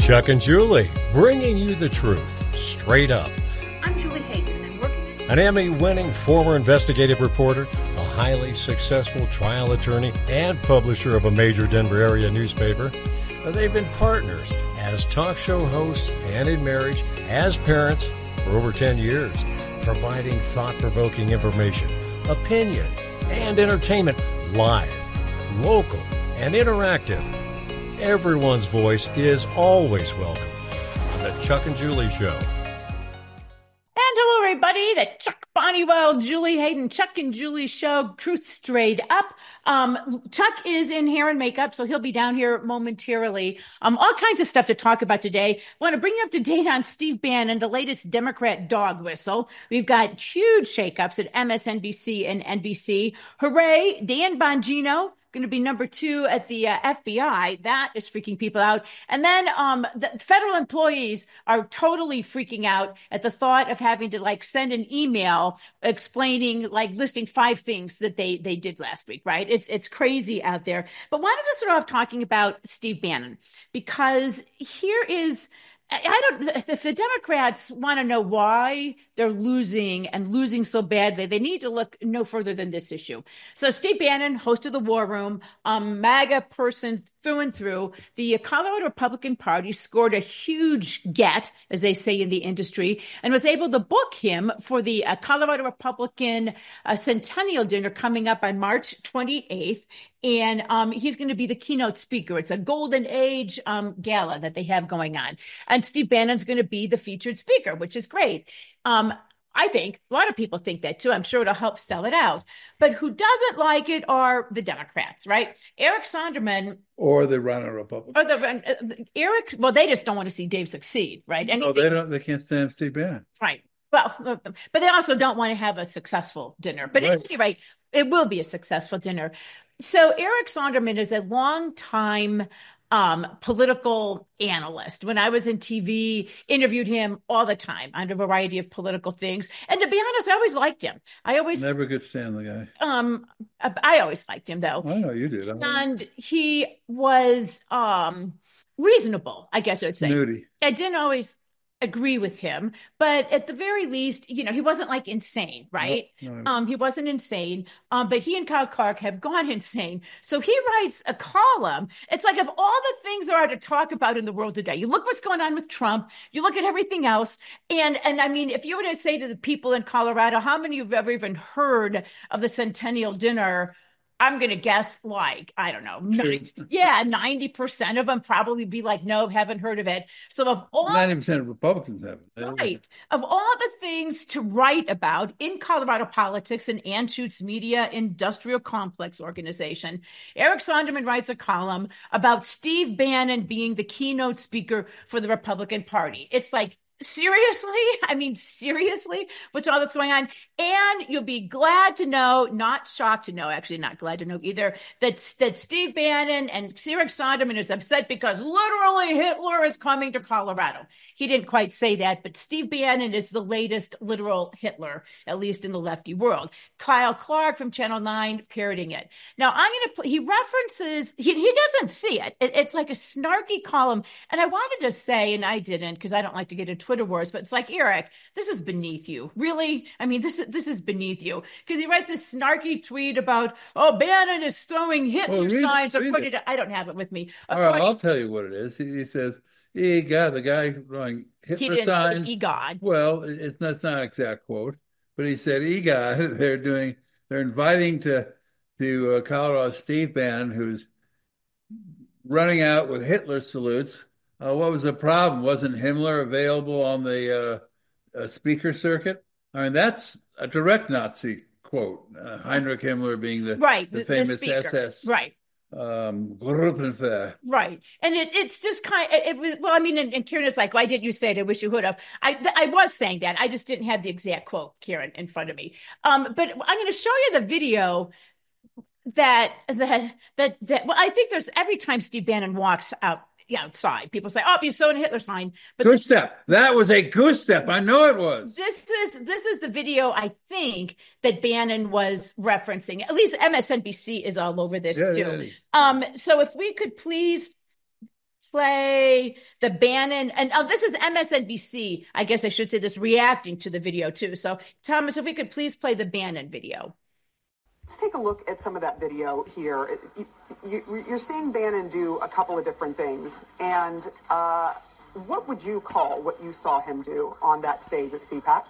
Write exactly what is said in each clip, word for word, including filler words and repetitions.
Chuck and Julie, bringing you the truth, straight up. I'm Julie Hayden, and working at... An Emmy-winning former investigative reporter, a highly successful trial attorney, and publisher of a major Denver area newspaper. They've been partners as talk show hosts and in marriage, as parents, for over ten years, providing thought-provoking information, opinion, and entertainment live, local, and interactive. Everyone's voice is always welcome on the Chuck and Julie Show. And hello, everybody. The Chuck Bonniwell, Julie Hayden, Chuck and Julie Show, Truth Straight Up. Um, Chuck is in hair and makeup, so he'll be down here momentarily. Um, all kinds of stuff to talk about today. I want to bring you up to date on Steve Bannon, the latest Democrat dog whistle. We've got huge shakeups at M S N B C and N B C. Hooray, Dan Bongino going to be number two at the uh, F B I. That is freaking people out. And then um, the federal employees are totally freaking out at the thought of having to like send an email explaining, like listing five things that they they did last week, right? It's it's crazy out there. But why don't I start off talking about Steve Bannon? Because here is... I don't, if the Democrats want to know why they're losing and losing so badly, they need to look no further than this issue. So Steve Bannon, host of the War Room, um, MAGA person through and through, the Colorado Republican Party scored a huge get, as they say in the industry, and was able to book him for the uh, Colorado Republican uh, Centennial Dinner coming up on March twenty-eighth. And um, he's going to be the keynote speaker. It's a golden age um, gala that they have going on. And Steve Bannon's going to be the featured speaker, which is great. Um, I think a lot of people think that too. I'm sure it'll help sell it out. But who doesn't like it are the Democrats, right? Eric Sonderman. Or the runner Republicans. Or the uh, Eric. Well, they just don't want to see Dave succeed, right? Anything, no, they don't. They can't stand Steve Bannon. Right. Well, but they also don't want to have a successful dinner. But right. At any rate, it will be a successful dinner. So Eric Sonderman is a long-time um, political analyst. When I was in T V, interviewed him all the time on a variety of political things. And to be honest, I always liked him. I always never could stand the guy. Um, I always liked him, though. I know you did. And he was um, reasonable, I guess I would say. Snooty. I didn't always agree with him, but at the very least, you know, he wasn't like insane, right? No, no. Um, he wasn't insane, um, but he and Kyle Clark have gone insane. So he writes a column. It's like, of all the things there are to talk about in the world today, you look what's going on with Trump, you look at everything else. And, and I mean, if you were to say to the people in Colorado, how many of you have ever even heard of the Centennial Dinner? I'm going to guess like, I don't know. ninety, yeah, ninety percent of them probably be like, no, haven't heard of it. So of all ninety percent of Republicans haven't. Right. Of all the things to write about in Colorado politics and Anschutz Media Industrial Complex Organization, Eric Sonderman writes a column about Steve Bannon being the keynote speaker for the Republican Party. It's like, seriously? I mean, seriously? What's all that's going on? And you'll be glad to know, not shocked to know, actually not glad to know either, that, that Steve Bannon and Eric Sonderman is upset because literally Hitler is coming to Colorado. He didn't quite say that, but Steve Bannon is the latest literal Hitler, at least in the lefty world. Kyle Clark from Channel nine parroting it. Now, I'm going to, he references, he, he doesn't see it. it. It's like a snarky column. And I wanted to say, and I didn't, because I don't like to get into Twitter wars, but it's like, Eric, this is beneath you. Really? I mean, this, this is beneath you. Because he writes a snarky tweet about, oh, Bannon is throwing Hitler well, read, signs. Or putting it. I don't have it with me. All right, I'll tell you what it is. He, he says, EGOD, the guy throwing Hitler he didn't signs. Say EGOD. Well, it's not, it's not an exact quote, but he said, EGOD, they're doing, they're inviting to, to uh, Colorado Steve Bannon, who's running out with Hitler salutes. Uh, what was the problem? Wasn't Himmler available on the uh, uh, speaker circuit? I mean, that's a direct Nazi quote. Uh, Heinrich Himmler being the, right, the, the famous the S S. Right. Um, Gruppenwehr. Right. And it, it's just kind of, it was, well, I mean, and, and Karen is like, why didn't you say it? I wish you would have. I I was saying that. I just didn't have the exact quote, Karen, in front of me. Um, but I'm going to show you the video that, that, that, that, well, I think there's every time Steve Bannon walks out, outside, people say, oh, you sewed a Hitler sign. But goose step. That was a goose step. I know it was. This is this is the video, I think, that Bannon was referencing. At least M S N B C is all over this, yeah, too. Yeah. Um, so if we could please play the Bannon, and oh, this is M S N B C, I guess I should say this, reacting to the video too. So Thomas, if we could please play the Bannon video. Let's take a look at some of that video here. You, you, you're seeing Bannon do a couple of different things. And uh, what would you call what you saw him do on that stage at C PAC?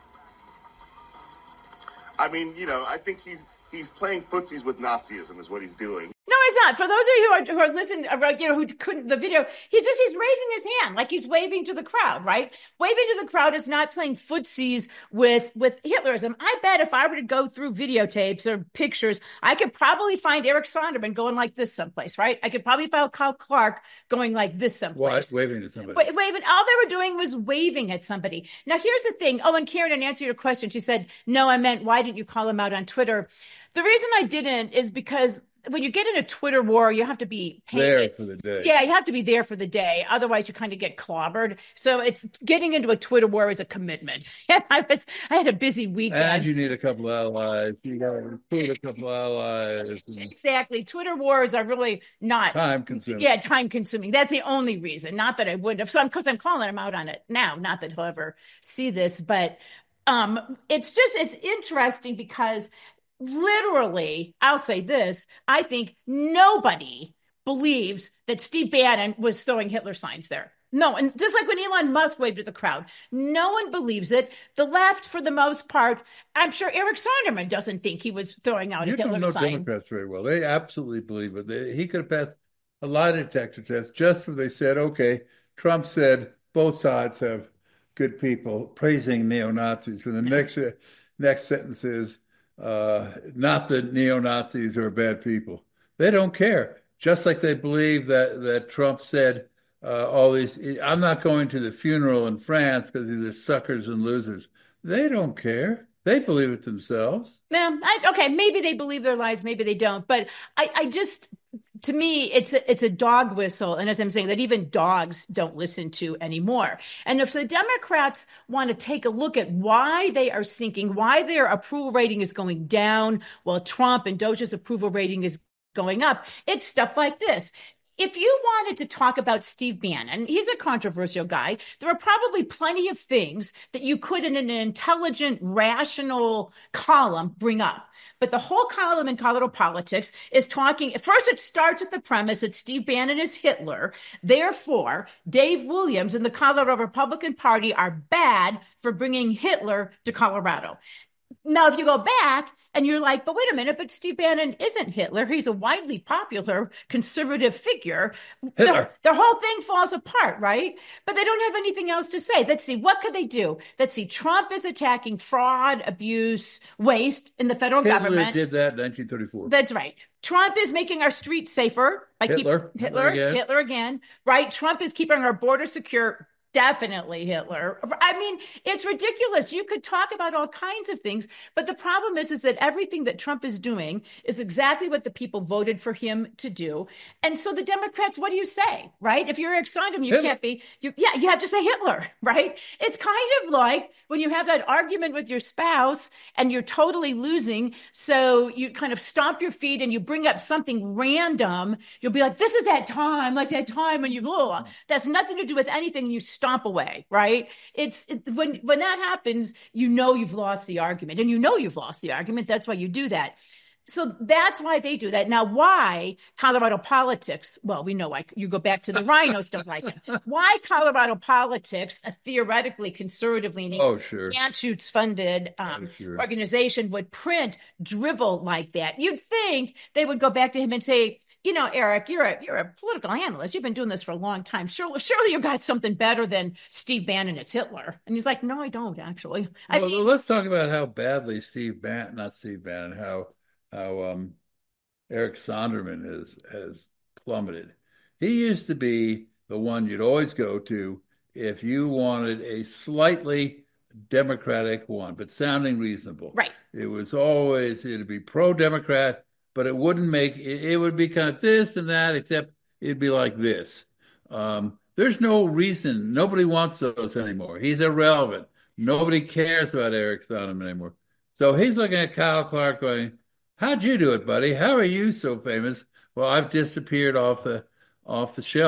I mean, you know, I think he's he's playing footsies with Nazism is what he's doing. No, he's not. For those of you who are, who are listening, you know, who couldn't the video, he's just he's raising his hand like he's waving to the crowd, right? Waving to the crowd is not playing footsies with with Hitlerism. I bet if I were to go through videotapes or pictures, I could probably find Eric Sonderman going like this someplace, right? I could probably find Kyle Clark going like this someplace. What? Waving to somebody. Wa- waving. All they were doing was waving at somebody. Now, here's the thing. Oh, and Karen, in answer to your question, she said, "No, I meant why didn't you call him out on Twitter?" The reason I didn't is because when you get in a Twitter war, you have to be there for the day. Yeah, you have to be there for the day. Otherwise, you kind of get clobbered. So it's getting into a Twitter war is a commitment. And I was, I had a busy weekend. And you need a couple of allies. You got to recruit a couple of allies. Exactly. Twitter wars are really not time consuming. Yeah, time consuming. That's the only reason. Not that I wouldn't have. So, because I'm, I'm calling him out on it now. Not that he'll ever see this, but um, it's just it's interesting because. Literally, I'll say this, I think nobody believes that Steve Bannon was throwing Hitler signs there. No, and just like when Elon Musk waved at the crowd, no one believes it. The left, for the most part, I'm sure Eric Sonderman doesn't think he was throwing out you a Hitler don't know sign. Democrats very well. They absolutely believe it. They, he could have passed a lie detector test just if they said, okay, Trump said both sides have good people praising neo-Nazis. And the next, next sentence is, Uh, not that neo-Nazis are bad people. They don't care. Just like they believe that, that Trump said uh, all these, I'm not going to the funeral in France because these are suckers and losers. They don't care. They believe it themselves. No, I, okay, maybe they believe their lies, maybe they don't. But I, I just, to me, it's a, it's a dog whistle. And as I'm saying, that even dogs don't listen to anymore. And if the Democrats want to take a look at why they are sinking, why their approval rating is going down while Trump and Doja's approval rating is going up, it's stuff like this. If you wanted to talk about Steve Bannon, he's a controversial guy. There are probably plenty of things that you could, in an intelligent, rational column, bring up. But the whole column in Colorado Politics is talking, first it starts with the premise that Steve Bannon is Hitler. Therefore, Dave Williams and the Colorado Republican Party are bad for bringing Hitler to Colorado. Now, if you go back and you're like, but wait a minute, but Steve Bannon isn't Hitler. He's a widely popular conservative figure. The, the whole thing falls apart, right? But they don't have anything else to say. Let's see, what could they do? Let's see, Trump is attacking fraud, abuse, waste in the federal Hitler government. did that in nineteen thirty-four. That's right. Trump is making our streets safer. By Hitler. Keep, Hitler, Hitler again. Hitler again, right? Trump is keeping our border secure. Definitely Hitler. I mean, it's ridiculous. You could talk about all kinds of things, but the problem is, is that everything that Trump is doing is exactly what the people voted for him to do. And so the Democrats, what do you say, right? If you're Eric Sonderman, you Hitler. can't be, you, yeah, you have to say Hitler, right? It's kind of like when you have that argument with your spouse and you're totally losing. So you kind of stomp your feet and you bring up something random. You'll be like, this is that time, like that time when you, oh, that's nothing to do with anything. You stomp away, right? It's it, when when that happens, you know you've lost the argument, and you know you've lost the argument. That's why you do that. So that's why they do that. Now, why Colorado politics? Well, we know why. You go back to the rhinos don't like it. Why Colorado politics, a theoretically conservatively oh, sure. Anschutz funded um, oh, sure. organization would print drivel like that? You'd think they would go back to him and say, you know, Eric, you're a you're a political analyst. You've been doing this for a long time. Surely, surely you got something better than Steve Bannon as Hitler. And he's like, no, I don't actually. I well, mean, let's talk about how badly Steve Bannon, not Steve Bannon, how how um, Eric Sonderman has has plummeted. He used to be the one you'd always go to if you wanted a slightly Democratic one, but sounding reasonable. Right. It was always it'd be pro-Democrat. But it wouldn't make it, it would be kind of this and that, except it'd be like this. Um, there's no reason. Nobody wants those anymore. He's irrelevant. Nobody cares about Eric Sonderman anymore. So he's looking at Kyle Clark going, how'd you do it, buddy? How are you so famous? Well, I've disappeared off the off the shelf.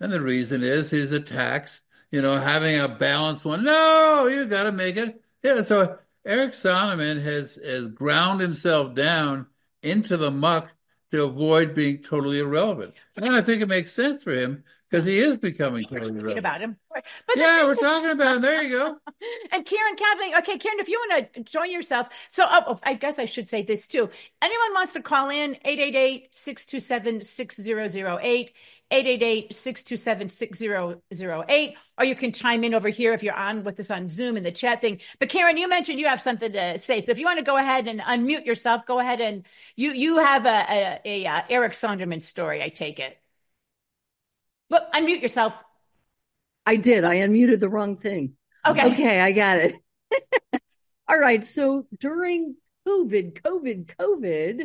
And the reason is his attacks, you know, having a balanced one. No, you got to make it. Yeah. So Eric Sondermann has, has ground himself down into the muck to avoid being totally irrelevant. And I think it makes sense for him because he is becoming We're totally talking irrelevant. about him. Right. But the Yeah, thing we're is- talking about him. There you go. And Karen, Kathleen, okay, Karen, if you want to join yourself. So oh, I guess I should say this too. Anyone wants to call in, eight eight eight, six two seven, six zero zero eight, eight eight eight, six two seven, six zero zero eight, or you can chime in over here if you're on with us on Zoom in the chat thing. But Karen, you mentioned you have something to say. So if you want to go ahead and unmute yourself, go ahead and you you have a, a, a, a Eric Sondermann story, I take it. But unmute yourself. I did. I unmuted the wrong thing. Okay. Okay, I got it. All right. So during COVID, COVID, COVID,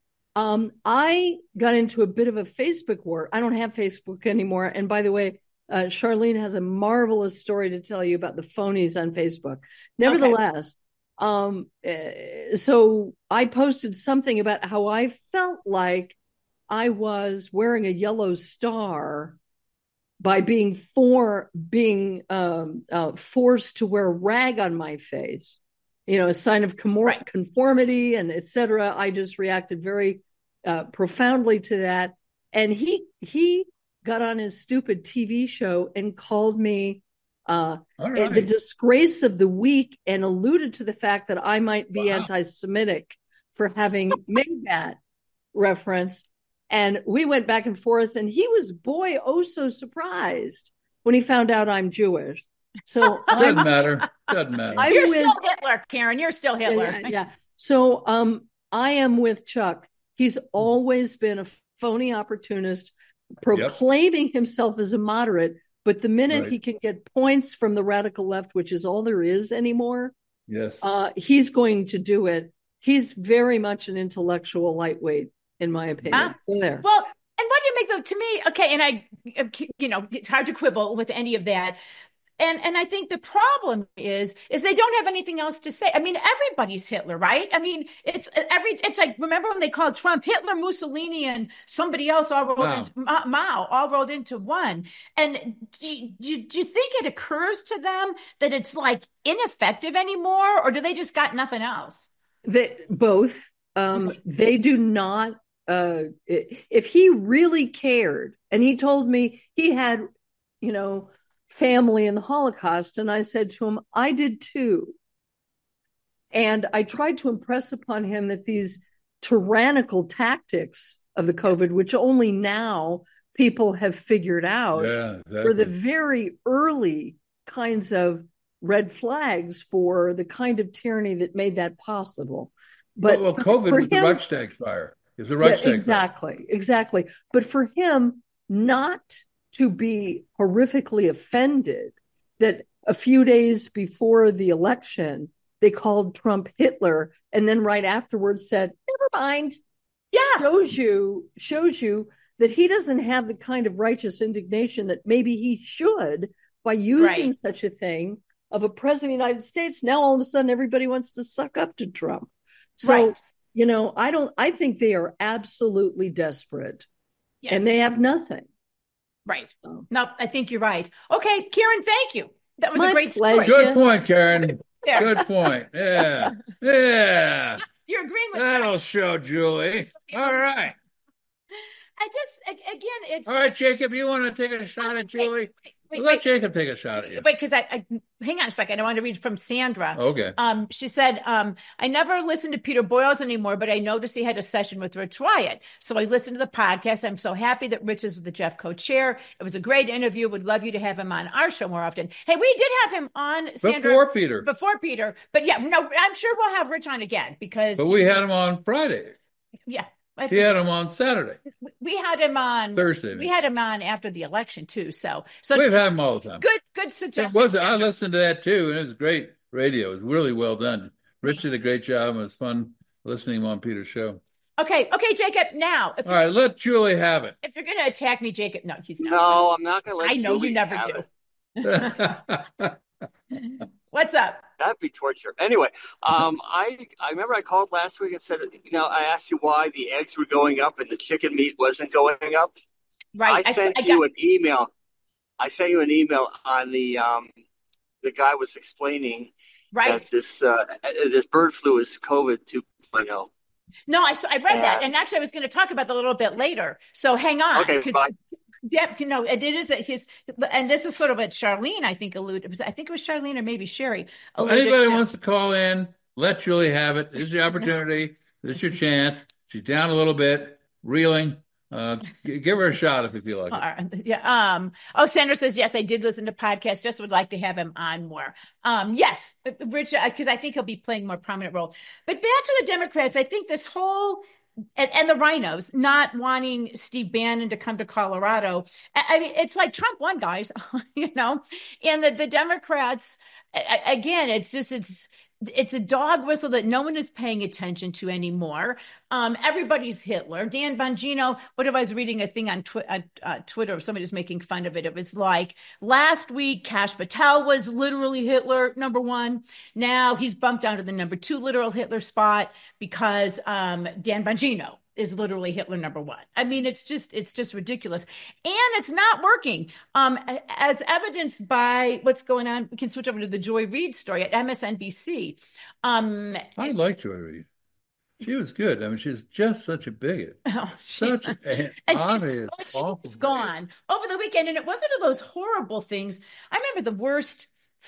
um, I got into a bit of a Facebook war. I don't have Facebook anymore. And by the way, uh, Charlene has a marvelous story to tell you about the phonies on Facebook. Nevertheless, okay. um, uh, so I posted something about how I felt like I was wearing a yellow star by being for being um, uh, forced to wear a rag on my face, you know, a sign of com- right. conformity and et cetera. I just reacted very uh, profoundly to that. And he he got on his stupid T V show and called me uh, right. the disgrace of the week and alluded to the fact that I might be wow. anti-Semitic for having made that reference. And we went back and forth, and he was, boy, oh, so surprised when he found out I'm Jewish. So doesn't matter. Doesn't matter. I'm You're with, still Hitler, Karen. You're still Hitler. Yeah, yeah. So um, I am with Chuck. He's always been a phony opportunist, proclaiming yep. himself as a moderate. But the minute right. he can get points from the radical left, which is all there is anymore, yes, uh, he's going to do it. He's very much an intellectual lightweight, in my opinion. Ah, so there. Well, and what do you make though? To me, okay, and I, you know, it's hard to quibble with any of that. And and I think the problem is is they don't have anything else to say. I mean, everybody's Hitler, right? I mean, it's every it's like, remember when they called Trump Hitler, Mussolini, and somebody else all rolled wow. into Mao, all rolled into one. And do, do, do you think it occurs to them that it's like ineffective anymore, or do they just got nothing else? They, both. Um, they do not. Uh, if he really cared, and he told me he had, you know, family in the Holocaust, and I said to him, I did too. And I tried to impress upon him that these tyrannical tactics of the COVID, which only now people have figured out, yeah, exactly. were the very early kinds of red flags for the kind of tyranny that made that possible. But well, well for, COVID for was him, the Reichstag fire. It was the Reichstag yeah, exactly, fire. exactly. But for him, not to be horrifically offended that a few days before the election, they called Trump Hitler, and then right afterwards said, never mind. Yeah. Shows you, shows you that he doesn't have the kind of righteous indignation that maybe he should by using right. such a thing of a president of the United States. Now all of a sudden everybody wants to suck up to Trump. So, right. you know, I don't, I think they are absolutely desperate yes. and they have nothing. Right. So. No, I think you're right. Okay, Karen, thank you. That was My a great pleasure. story. Good point, Karen. Good point. Yeah. Yeah. You're agreeing with That'll Chuck. show, Julie. All right. I just, again, it's... All right, Jacob, you want to take a shot at Julie? Wait, wait, Let wait. Jacob take a shot at you. Wait, because I, I, hang on a second. I want to read from Sandra. Okay. Um, she said, um, I never listened to Peter Boyles anymore, but I noticed he had a session with Rich Wyatt. So I listened to the podcast. I'm so happy that Rich is with the Jeff co-chair. It was a great interview. Would love you to have him on our show more often. Hey, we did have him on, Sandra. Before Peter. Before Peter. But yeah, no, I'm sure we'll have Rich on again because. But we had him on Friday. Yeah. He had him on Saturday. We had him on Thursday. We had him on after the election too. So, so we've had him all the time. Good, good suggestion. It was, I listened to that too, and it was great radio. It was really well done. Rich did a great job. It was fun listening on Peter's show. Okay, okay, Jacob. Now, if all right, let Julie have it. If you're going to attack me, Jacob, no, he's not. No, I'm not going to let. I know Julie you never have do. What's up? That'd be torture. Anyway, um, I I remember I called last week and said, you know, I asked you why the eggs were going up and the chicken meat wasn't going up. Right. I sent I, I you got... an email I sent you an email on the um, the guy was explaining Right. that this uh, this bird flu is COVID two point oh. No, I, I read and, that. And actually, I was going to talk about that a little bit later. So hang on. Okay, bye. Yeah, you know, it is his, and this is sort of what Charlene, I think, alluded. I think it was Charlene or maybe Sherry. Well, anybody to. wants to call in, let Julie have it. This is your opportunity. This is your chance. She's down a little bit, reeling. Uh, give her a shot if you feel like it. Uh, yeah. Um. Oh, Sandra says yes. I did listen to podcasts. Just would like to have him on more. Um. Yes, Rich, because I think he'll be playing a more prominent role. But back to the Democrats. I think this whole and, and the rhinos not wanting Steve Bannon to come to Colorado. I, I mean, it's like Trump won, guys. You know, and the the Democrats again. It's just it's. It's a dog whistle that no one is paying attention to anymore. Um, everybody's Hitler. Dan Bongino, what if I was reading a thing on twi- uh, uh, Twitter, somebody was making fun of it. It was like, last week, Kash Patel was literally Hitler, number one. Now he's bumped down to the number two literal Hitler spot because um, Dan Bongino is literally Hitler number one. I mean, it's just, it's just ridiculous. And it's not working. Um, as evidenced by what's going on, we can switch over to the Joy Reid story at M S N B C. Um, I like Joy Reid. She was good. I mean, she's just such a bigot. Oh, such she, an and obvious, she's, she's gone over the weekend. And it wasn't of those horrible things. I remember the worst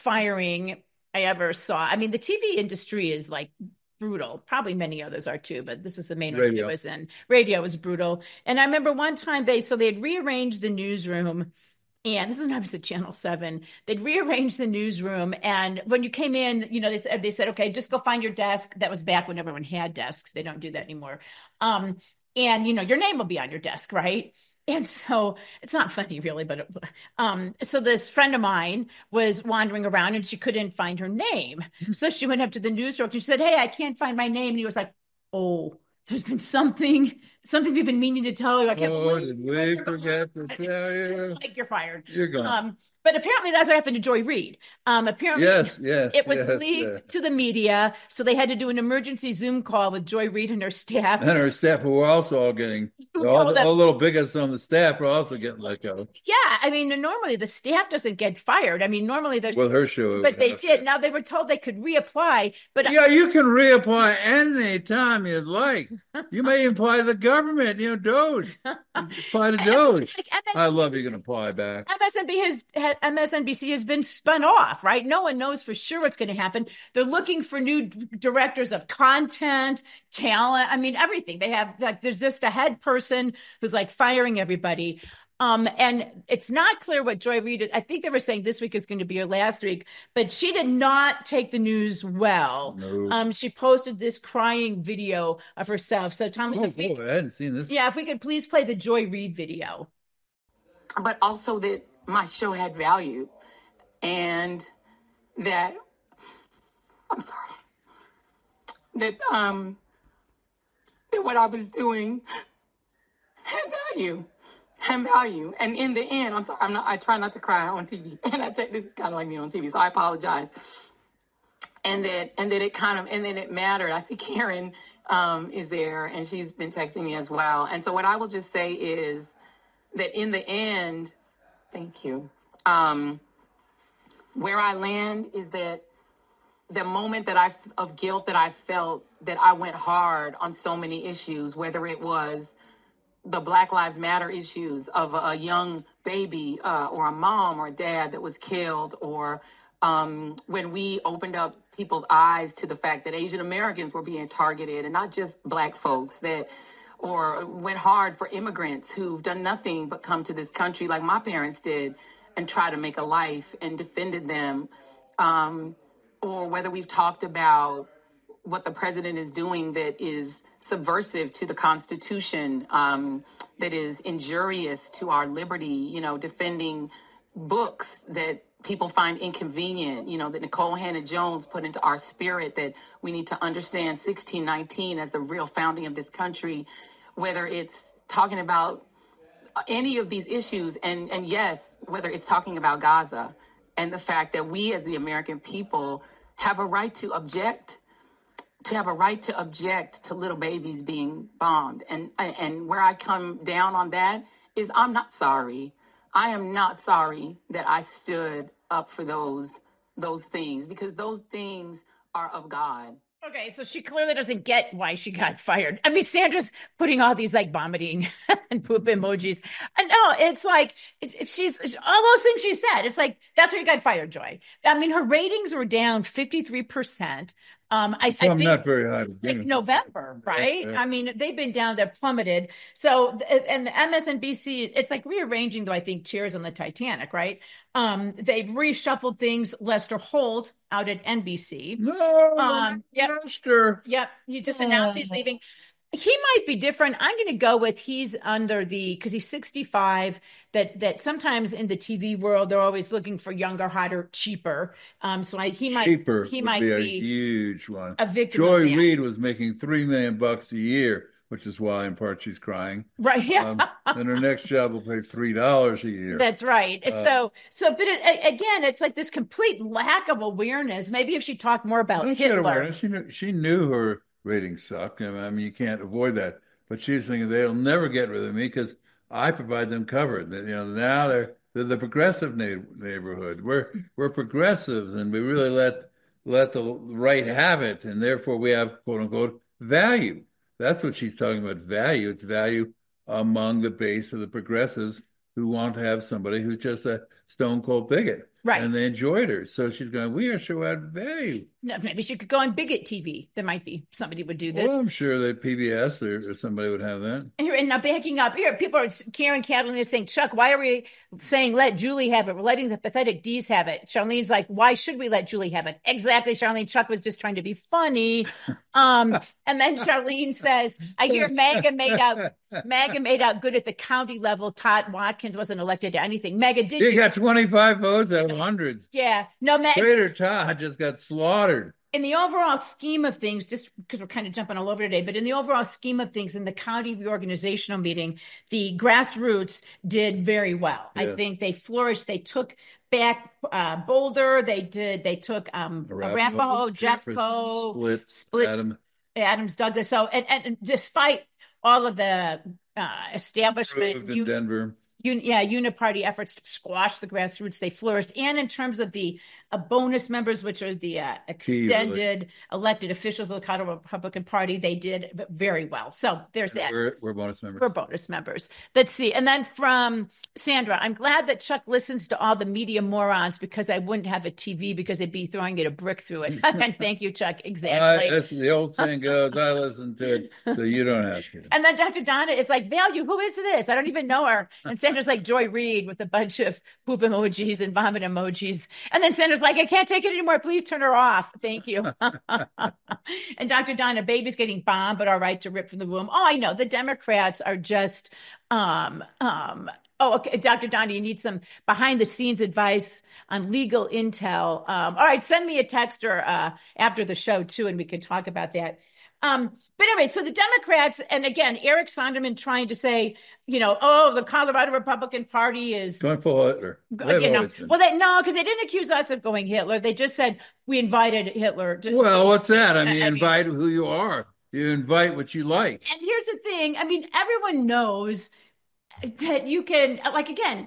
firing I ever saw. I mean, the T V industry is like brutal. Probably many others are too, but this is the main radio. one it was in. Radio was brutal. And I remember one time they, so they had rearranged the newsroom, and this is when I was at Channel seven. They'd rearranged the newsroom, and when you came in, you know, they said, they said, okay, just go find your desk. That was back when everyone had desks. They don't do that anymore. Um, and, you know, your name will be on your desk, right? And so it's not funny really, but it, um, so this friend of mine was wandering around and she couldn't find her name. So she went up to the news director and she said, hey, I can't find my name. And he was like, oh, there's been something, something we've been meaning to tell you. I can't oh, believe did we forget to tell you? It's like you're fired. You're gone. Um, but apparently that's what happened to Joy Reid. Um, apparently yes, yes, it was yes, leaked yes. to the media. So they had to do an emergency Zoom call with Joy Reid and her staff. And her staff who were also all getting, all the, all the little bigots on the staff were also getting let go. Yeah. I mean, normally the staff doesn't get fired. I mean, normally they're. Well, her show. But they did. Now they were told they could reapply. But yeah, you can reapply any time you'd like. You may apply to the government, you know, Doge. Apply to Doge. Like I love you can apply back. M S N B C has, M S N B C has been spun off, right? No one knows for sure what's going to happen. They're looking for new directors of content, talent. I mean, everything. They have, like, there's just a head person who's like firing everybody. Um, and it's not clear what Joy Reid did. I think they were saying this week is going to be her last week, but she did not take the news well. No. Um, she posted this crying video of herself. So, Tom, oh, if we, boy, I hadn't seen this. Yeah, if we could please play the Joy Reid video. But also that my show had value, and that I'm sorry that um that what I was doing had value. And value, and in the end, I'm sorry. I'm not. I try not to cry on T V, and I think this is kind of like me on T V, so I apologize. And that, and that it kind of, and then it mattered. I see Karen um, is there, and she's been texting me as well. And so, what I will just say is that in the end, thank you. Um, where I land is that the moment that I of guilt that I felt that I went hard on so many issues, whether it was the Black Lives Matter issues of a young baby uh, or a mom or a dad that was killed, or um, when we opened up people's eyes to the fact that Asian Americans were being targeted and not just Black folks, that or went hard for immigrants who've done nothing but come to this country like my parents did and try to make a life and defended them, um, or whether we've talked about what the president is doing that is subversive to the Constitution, um, that is injurious to our liberty, you know, defending books that people find inconvenient, you know, that Nicole Hannah-Jones put into our spirit, that we need to understand sixteen nineteen as the real founding of this country, whether it's talking about any of these issues. And, and yes, whether it's talking about Gaza and the fact that we as the American people have a right to object to have a right to object to little babies being bombed. And and where I come down on that is I'm not sorry. I am not sorry that I stood up for those those things, because those things are of God. Okay, so she clearly doesn't get why she got fired. I mean, Sandra's putting all these like vomiting and poop emojis. And no, it's like it, it, she's all those things she said. It's like that's why you got fired, Joy. I mean, her ratings were down fifty-three percent. Um, I, I think not very high. like November, right? Yeah, yeah. I mean, they've been down there, plummeted. So, and the M S N B C, it's like rearranging, though, I think, chairs on the Titanic, right? Um, they've reshuffled things. Lester Holt out at N B C. No, Um, yep. Lester. Yep. He just announced he's leaving. He might be different. I'm going to go with he's under the, because he's sixty-five, that that sometimes in the T V world, they're always looking for younger, hotter, cheaper. Um, so I, he might, Cheaper he would might be a be huge one. a victim Joy of that. Reid was making three million bucks a year, which is why in part she's crying. Right. Yeah. Um, and her next job will pay three dollars a year. That's right. Uh, so, so, but it, a- again, it's like this complete lack of awareness. Maybe if she talked more about no, she had Hitler. awareness. She knew, she knew her ratings sucked. I mean, you can't avoid that. But she was thinking they'll never get rid of me because I provide them cover. That, you know, now they're they're the progressive na- neighborhood. We're we're progressives, and we really let let the right have it, and therefore we have quote unquote value. That's what she's talking about. Value. It's value among the base of the progressives who want to have somebody who's just a stone cold bigot. Right. And they enjoyed her. So she's going, we are sure add value. No, maybe she could go on Bigot T V. There might be somebody would do this. Well, I'm sure that P B S or, or somebody would have that. And, here, and now backing up here, people are Karen Catalina is saying, Chuck, why are we saying let Julie have it? We're letting the pathetic D's have it. Charlene's like, why should we let Julie have it? Exactly, Charlene. Chuck was just trying to be funny. Um, and then Charlene says, I hear Magga made out Magga made out good at the county level. Todd Watkins wasn't elected to anything. Magga did. He got twenty-five votes out of hundreds. Yeah. No, Magga. Trader Todd just got slaughtered. In the overall scheme of things, just because we're kind of jumping all over today, but in the overall scheme of things, in the county reorganizational meeting, the grassroots did very well. Yeah. I think they flourished. They took back uh, Boulder. They did. They took um, Arapahoe, Jeffco, Split, Split, Adam. Adams, Douglas. So, and, and despite all of the uh, establishment, Moved in you, Denver. Un, yeah, uniparty efforts to squash the grassroots, they flourished. And in terms of the uh, bonus members, which are the uh, extended Key, really. elected officials of the Colorado Republican Party, they did very well. So there's that. We're, we're bonus members. We're bonus members. Let's see. And then from Sandra, I'm glad that Chuck listens to all the media morons because I wouldn't have a T V because they'd be throwing it a brick through it. And thank you, Chuck. Exactly. I, that's the old saying goes, I listen to it, so you don't have to. And then Doctor Donna is like, value, who is this? I don't even know her. And Sandra's like Joy Reid with a bunch of poop emojis and vomit emojis. And then Sandra's like, I can't take it anymore. Please turn her off. Thank you. And Doctor Donna, baby's getting bombed, but all right to rip from the womb. Oh, I know. The Democrats are just, um, um, oh, okay. Doctor Donna, you need some behind the scenes advice on legal intel. Um, all right. Send me a text or uh, after the show too, and we can talk about that. Um, but anyway, so the Democrats, and again, Eric Sonderman trying to say, you know, oh, the Colorado Republican Party is going full Hitler. You know, well, they no, because they didn't accuse us of going Hitler. They just said we invited Hitler. To, well, what's that? I mean, you I invite mean, who you are. You invite what you like. And here's the thing. I mean, everyone knows that you can, like, again,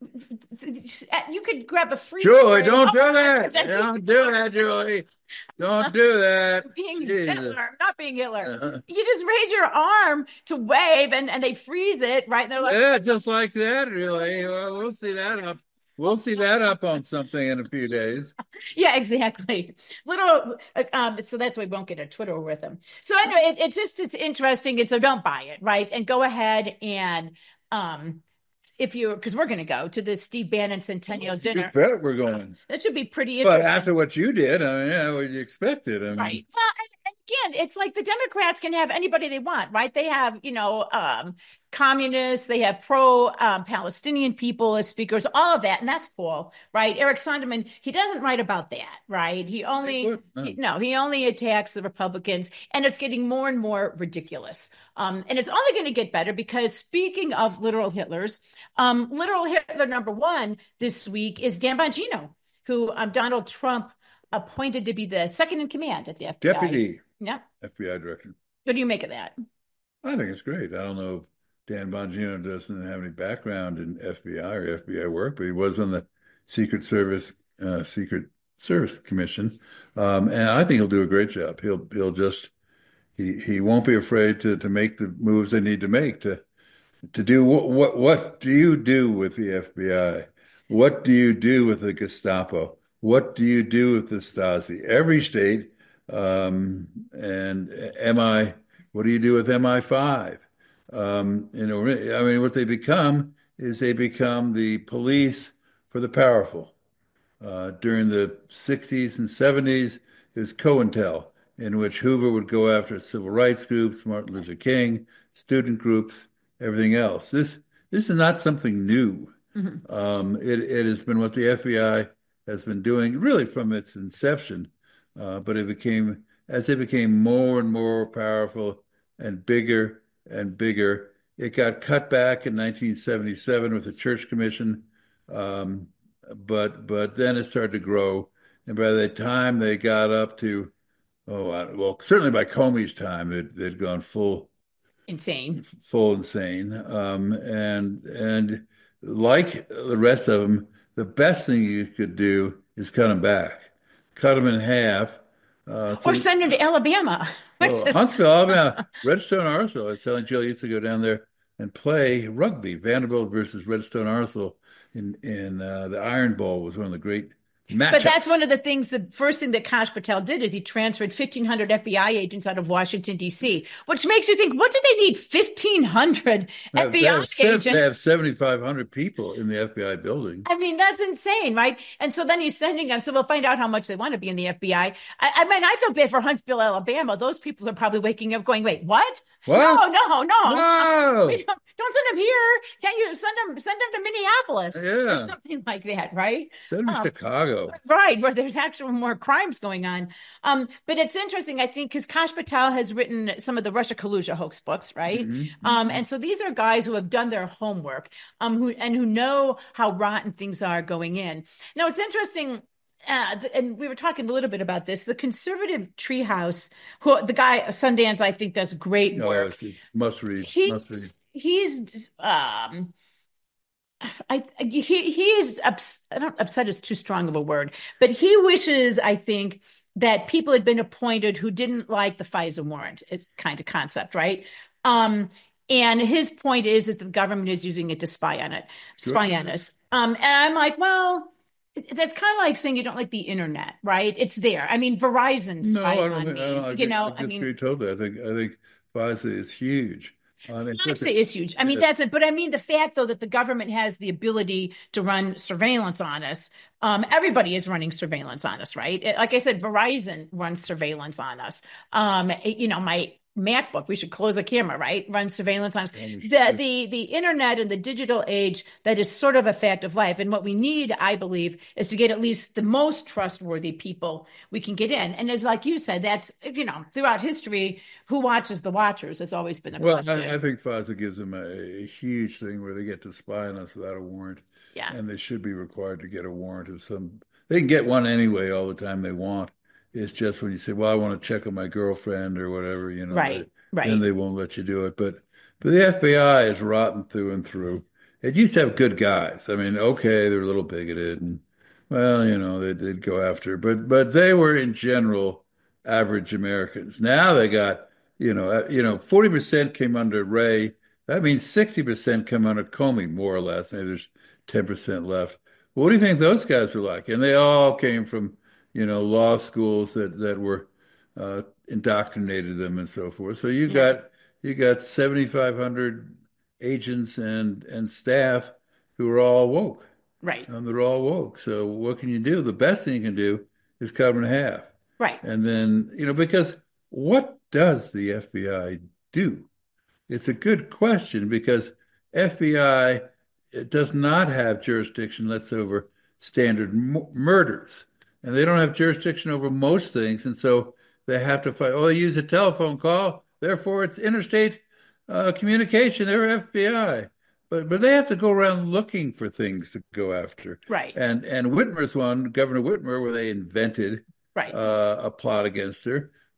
you could grab a free. Joy, don't do that. Don't do that, Joy. Don't do that. Being Jesus. Hitler, not being Hitler. Uh-huh. You just raise your arm to wave, and, and they freeze it, right? And they're like, yeah, just like that, really. Well, we'll see that up. We'll see that up on something in a few days. Yeah, exactly. Little, um, so that's why we won't get a Twitter with them. So anyway, it, it just is interesting, and so don't buy it, right? And go ahead and, um, if you, because we're going to go to the Steve Bannon Centennial Dinner. You bet we're going. That should be pretty interesting. But after what you did, I mean, yeah, what you expected. I mean. Right. Well, and, and again, it's like the Democrats can have anybody they want, right? They have, you know, um, communists, they have pro-Palestinian um, people as speakers, all of that, and that's cool, right? Eric Sonderman, he doesn't write about that, right? He only, he no. He, no, he only attacks the Republicans, and it's getting more and more ridiculous. Um, and it's only going to get better because speaking of literal Hitlers, um, literal Hitler number one this week is Dan Bongino, who um, Donald Trump appointed to be the second in command at the F B I. Deputy yeah. F B I director. What do you make of that? I think it's great. I don't know Dan Bongino doesn't have any background in F B I or F B I work, but he was on the Secret Service uh, Secret Service Commission, um, and I think he'll do a great job. He'll he'll just he he won't be afraid to to make the moves they need to make to to do what what what do you do with the F B I? What do you do with the Gestapo? What do you do with the Stasi? Every state, um, and M I. What do you do with M I five? Um, you know, I mean, what they become is they become the police for the powerful. Uh, during the sixties and seventies, it was COINTEL, in which Hoover would go after civil rights groups, Martin Luther King, student groups, everything else. This this is not something new. Mm-hmm. Um, it it has been what the F B I has been doing really from its inception, uh, but it became as it became more and more powerful and bigger and bigger. It got cut back in nineteen seventy-seven with the Church Commission, um, but but then it started to grow, and by the time they got up to, oh well, certainly by Comey's time, they'd, they'd gone full insane, full insane, um, and and like the rest of them, the best thing you could do is cut them back, cut them in half, uh, or send them to Alabama. Well, just... Huntsville, Alabama, Redstone Arsenal. I was telling Jill, I used to go down there and play rugby. Vanderbilt versus Redstone Arsenal in in uh, the Iron Bowl was one of the great matchups. But that's one of the things. The first thing that Kash Patel did is he transferred fifteen hundred F B I agents out of Washington D C, which makes you think, what do they need fifteen hundred F B I agents? They have seventy-five hundred people in the F B I building. I mean, that's insane, right? And so then he's sending them. So we'll find out how much they want to be in the F B I. I, I mean, I feel bad for Huntsville, Alabama. Those people are probably waking up going, wait, what? What? No, no, no. No. We don't, don't send them here. Can't you send them, send them to Minneapolis yeah. or something like that, right? Send them to um, Chicago. Right, where there's actual more crimes going on. Um, but it's interesting, I think, because Kash Patel has written some of the Russia Kalusia hoax books, right? Mm-hmm. Um, and so these are guys who have done their homework, um, who and who know how rotten things are going in. Now, it's interesting. Uh, and we were talking a little bit about this. The conservative treehouse, who the guy Sundance, I think, does great work. Oh, must read. He's must read. he's um, I he he is ups, I don't upset is too strong of a word, but he wishes, I think, that people had been appointed who didn't like the FISA warrant kind of concept, right? Um, and his point is is that the government is using it to spy on it, spy sure. on us. Um, and I'm like, well. That's kind of like saying you don't like the internet, right? It's there. I mean, Verizon spies no, I don't on think, me. I don't, I you think, know, I I mean, disagree totally. I think I think FISA is huge. I mean, FISA is huge. I mean, that's it. But I mean, the fact though that the government has the ability to run surveillance on us. Um, everybody is running surveillance on us, right? Like I said, Verizon runs surveillance on us. Um, you know, my. MacBook, we should close a camera, right? Run surveillance on us. The, the, the internet and the digital age, that is sort of a fact of life. And what we need, I believe, is to get at least the most trustworthy people we can get in. And as like you said, that's, you know, throughout history, who watches the watchers has always been a well, question. I, I think FISA gives them a, a huge thing where they get to spy on us without a warrant. Yeah. And they should be required to get a warrant of some, they can get one anyway all the time they want. It's just when you say, well, I want to check on my girlfriend or whatever, you know, right, they, right. then they won't let you do it. But but the F B I is rotten through and through. It used to have good guys. I mean, okay, they're a little bigoted and, well, you know, they did go after, but but they were in general average Americans. Now they got, you know, you know, forty percent came under Wray. That means sixty percent come under Comey, more or less. Maybe there's ten percent left. Well, what do you think those guys were like? And they all came from, you know, law schools that that were uh, indoctrinated them and so forth. So you yeah. got you got seventy-five hundred agents and and staff who are all woke. Right. And they're all woke. So what can you do? The best thing you can do is cut them in half. Right. And then, you know, because what does the F B I do? It's a good question because F B I does not have jurisdiction, let's say, over standard m- murders. And they don't have jurisdiction over most things. And so they have to fight. Oh, they use a telephone call. Therefore, it's interstate uh, communication. They're F B I. But but they have to go around looking for things to go after. Right. And and Whitmer's one, Governor Whitmer, where they invented right. uh, a plot against her.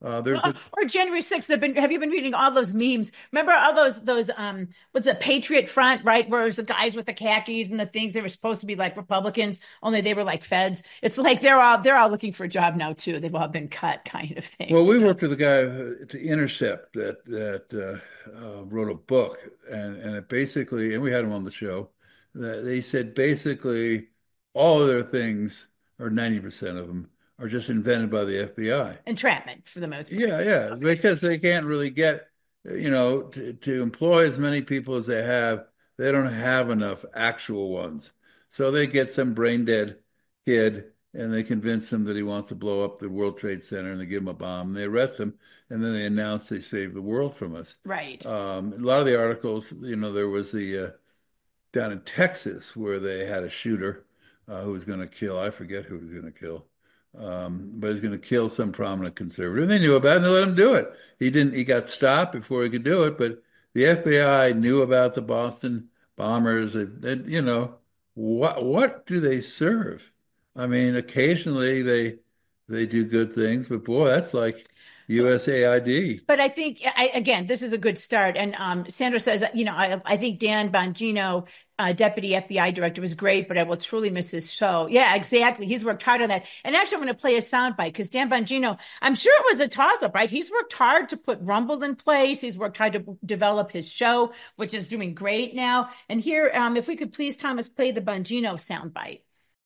Uh, there's or, a, or January sixth. Have, been, have you been reading all those memes? Remember all those, those um, what's a Patriot Front, right? Where it was the guys with the khakis and the things, they were supposed to be like Republicans, only they were like feds. It's like they're all, they're all looking for a job now too. They've all been cut kind of thing. well, we so. worked with a guy at The Intercept that, that uh, uh, wrote a book, and, and it basically, and we had him on the show, that they said basically all of their things, or ninety percent of them, are just invented by the F B I. Entrapment for the most part. Yeah, yeah, Okay. because they can't really get, you know, to, to employ as many people as they have, they don't have enough actual ones. So they get some brain dead kid and they convince him that he wants to blow up the World Trade Center, and they give him a bomb and they arrest him, and then they announce they saved the world from us. Right. Um, a lot of the articles, you know, there was the uh, down in Texas where they had a shooter uh, who was going to kill, I forget who he was going to kill. Um, but he's going to kill some prominent conservative. They knew about it and they let him do it. He didn't, he got stopped before he could do it, but the F B I knew about the Boston bombers. They, they, you know, what, what do they serve? I mean, occasionally they, they do good things, but boy, that's like U S A I D. But I think, I, again, this is a good start. And um, Sandra says, you know, I, I think Dan Bongino, uh, Deputy F B I Director, was great, but I will truly miss his show. Yeah, exactly. He's worked hard on that. And actually, I'm going to play a soundbite because Dan Bongino, I'm sure it was a toss-up, right? He's worked hard to put Rumble in place. He's worked hard to develop his show, which is doing great now. And here, um, if we could please, Thomas, play the Bongino soundbite.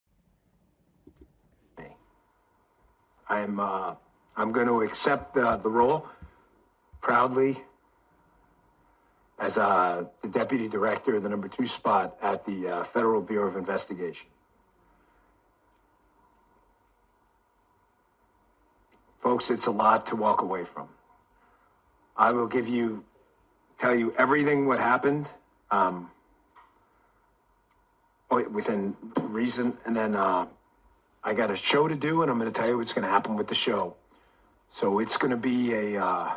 I'm uh, I'm going to accept uh, the role proudly as uh, the Deputy Director, the number two spot at the uh, Federal Bureau of Investigation. Folks, it's a lot to walk away from. I will give you, tell you everything what happened um, within reason, and then uh, I got a show to do, and I'm going to tell you what's going to happen with the show. So it's going to be a uh,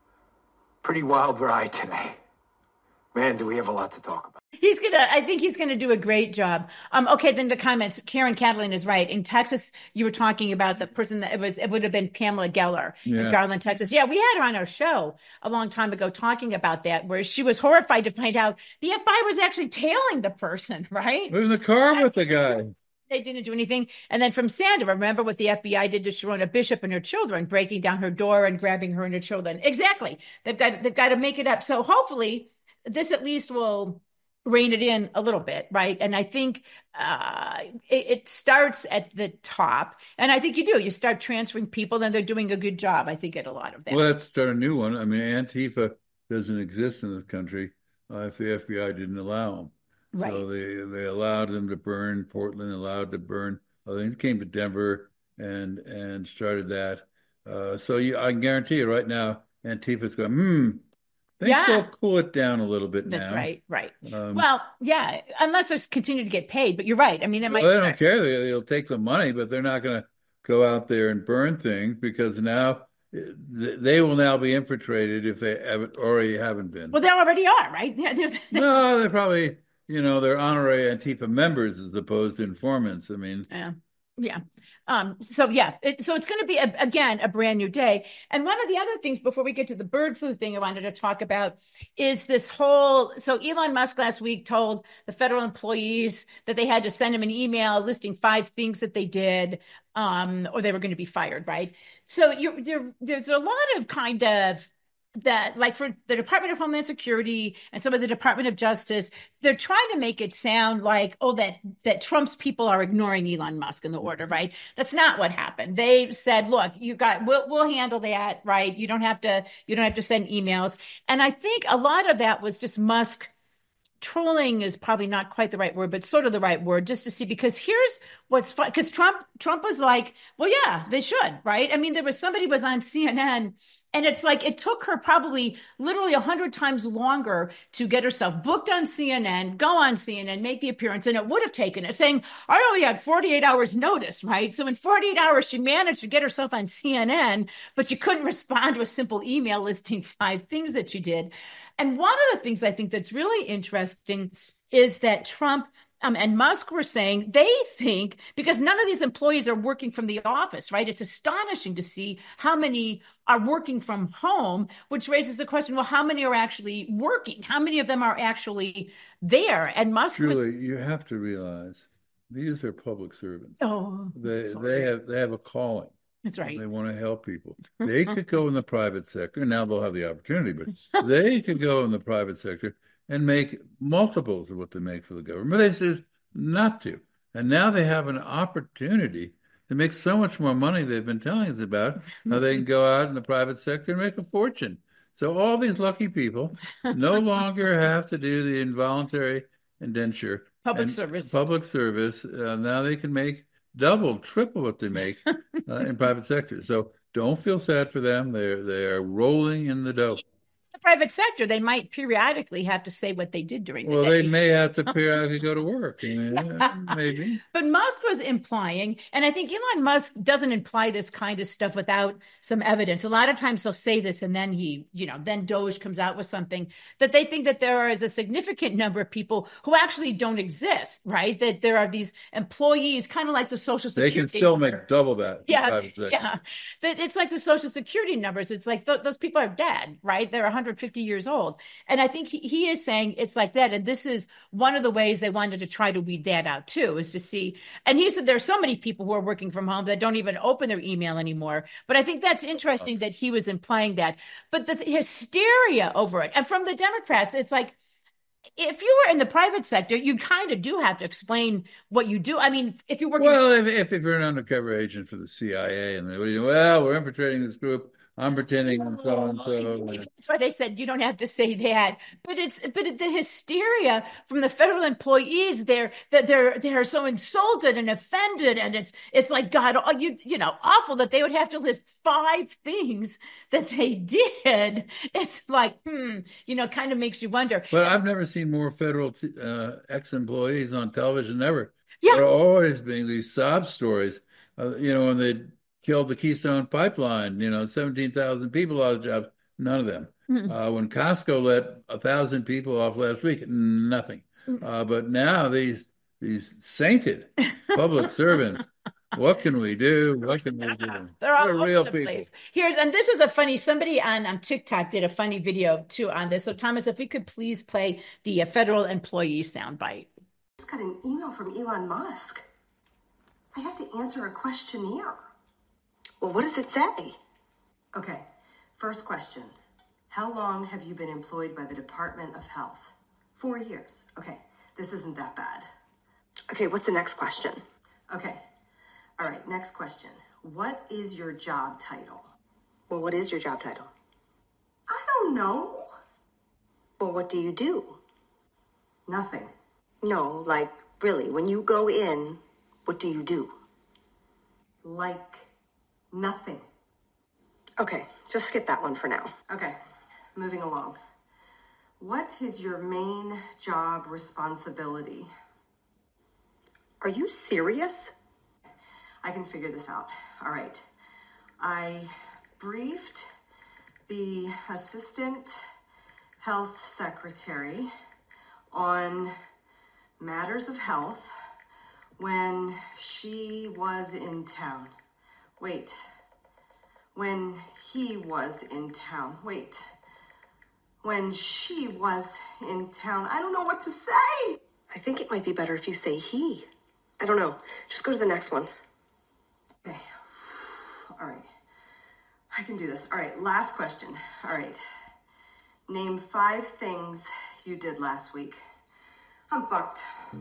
pretty wild ride today. Man, do we have a lot to talk about. He's going to, I think he's going to do a great job. Um, okay, then the comments. Karen Catalin is right. In Texas, you were talking about the person that it was, it would have been Pamela Geller Yeah. in Garland, Texas. Yeah, we had her on our show a long time ago talking about that, where she was horrified to find out the F B I was actually tailing the person, right? We're in the car with the guy. They didn't do anything. And then from Sandra, remember what the F B I did to Sharona Bishop and her children, breaking down her door and grabbing her and her children. Exactly. They've got, they've got to make it up. So hopefully this at least will rein it in a little bit, right? And I think uh, it, it starts at the top. And I think you do. You start transferring people, then they're doing a good job, I think, at a lot of that. Well, let's start a new one. I mean, Antifa doesn't exist in this country uh, if the F B I didn't allow them. Right. So they, they allowed them to burn Portland, allowed to burn other things. Came to Denver and and started that. Uh, so you, I can guarantee you right now, Antifa's going, hmm, I think Yeah. they'll cool it down a little bit That's now. right, right. Um, Well, yeah, unless there's continue to get paid, but you're right. I mean, they might Well, they start- don't care. They, they'll take the money, but they're not going to go out there and burn things because now th- they will now be infiltrated if they haven't already haven't been. Well, they already are, right? They're- they're- No, they're probably, you know, they're honorary Antifa members as opposed to informants. I mean, Yeah. Yeah. Um, so yeah, it, so it's going to be, a, again, a brand new day. And one of the other things before we get to the bird flu thing I wanted to talk about is this whole, so Elon Musk last week told the federal employees that they had to send him an email listing five things that they did, um, or they were going to be fired, right? So you're, there, there's a lot of kind of that, like for the Department of Homeland Security and some of the Department of Justice, they're trying to make it sound like, oh, that that Trump's people are ignoring Elon Musk in the order, right? That's not what happened. They said, look, you got, we'll, we'll handle that, right? You don't have to, you don't have to send emails. And I think a lot of that was just Musk. Trolling is probably not quite the right word, but sort of the right word, just to see, because here's what's fun. Because Trump, Trump was like, well, yeah, they should, right? I mean, there was somebody was on C N N, and it's like it took her probably literally a hundred times longer to get herself booked on C N N, go on C N N, make the appearance, and it would have taken it, saying, I only had forty-eight hours notice, right? So in forty-eight hours, she managed to get herself on C N N, but she couldn't respond to a simple email listing five things that she did. And one of the things I think that's really interesting is that Trump um, and Musk were saying they think, because none of these employees are working from the office, right? It's astonishing to see how many are working from home, which raises the question, well, how many are actually working? How many of them are actually there? And Musk Julie, was... you have to realize these are public servants. Oh, they sorry. they have they have a calling. That's right. They want to help people. They could go in the private sector. Now they'll have the opportunity, but they could go in the private sector and make multiples of what they make for the government. They said not to. And now they have an opportunity to make so much more money they've been telling us about, how they can go out in the private sector and make a fortune. So all these lucky people no longer have to do the involuntary indenture. Public service. Public service. Uh, now they can make double, triple what they make uh, in private sector. So don't feel sad for them. They're, they are rolling in the dough. The private sector, they might periodically have to say what they did during the well, day. Well, they may have to periodically go to work. I mean, maybe. But Musk was implying, and I think Elon Musk doesn't imply this kind of stuff without some evidence. A lot of times he'll say this, and then he, you know, then Doge comes out with something that they think that there is a significant number of people who actually don't exist, right? That there are these employees, kind of like the Social Security. They can still number. make double that. Yeah, yeah. That it's like the Social Security numbers. It's like th- those people are dead, right? They're one hundred fifty years old. And I think he, he is saying it's like that. And this is one of the ways they wanted to try to weed that out too, is to see. And he said there's so many people who are working from home that don't even open their email anymore. But I think that's interesting that he was implying that. But the hysteria over it, and from the Democrats, it's like, if you were in the private sector, you kind of do have to explain what you do. I mean, if you're working... Well, if, if, if you're an undercover agent for the C I A and they, what do you know? Well, we're infiltrating this group. I'm pretending I'm so and so. That's why they said you don't have to say that. But it's but the hysteria from the federal employees there, that they're they're so insulted and offended, and it's it's like, God, you you know, awful that they would have to list five things that they did. It's like, hmm, you know, kind of makes you wonder. But I've never seen more federal t- uh, ex-employees on television ever. Yeah, there are always being these sob stories. Uh, you know, when they killed the Keystone Pipeline, you know, seventeen thousand people lost jobs, none of them. Mm-hmm. Uh, when Costco let one thousand people off last week, nothing. Mm-hmm. Uh, but now these these sainted public servants, what can we do? What can we do? They're all They're over real the people. place. Here's, and this is a funny, somebody on um, TikTok did a funny video too on this. So Thomas, if we could please play the uh, federal employee soundbite. I just got an email from Elon Musk. I have to answer a questionnaire. Well, what does it say? Okay, first question. How long have you been employed by the Department of Health? Four years. Okay, this isn't that bad. Okay, what's the next question? Okay, all right, next question. What is your job title? Well, what is your job title? I don't know. Well, what do you do? Nothing. No, like, really, when you go in, what do you do? Like... nothing. Okay, just skip that one for now. Okay, moving along. What is your main job responsibility? Are you serious? I can figure this out. All right. I briefed the assistant health secretary on matters of health when she was in town. Wait, when he was in town. Wait, when she was in town. I don't know what to say. I think it might be better if you say he. I don't know. Just go to the next one. Okay. All right. I can do this. All right, last question. All right. Name five things you did last week. I'm fucked.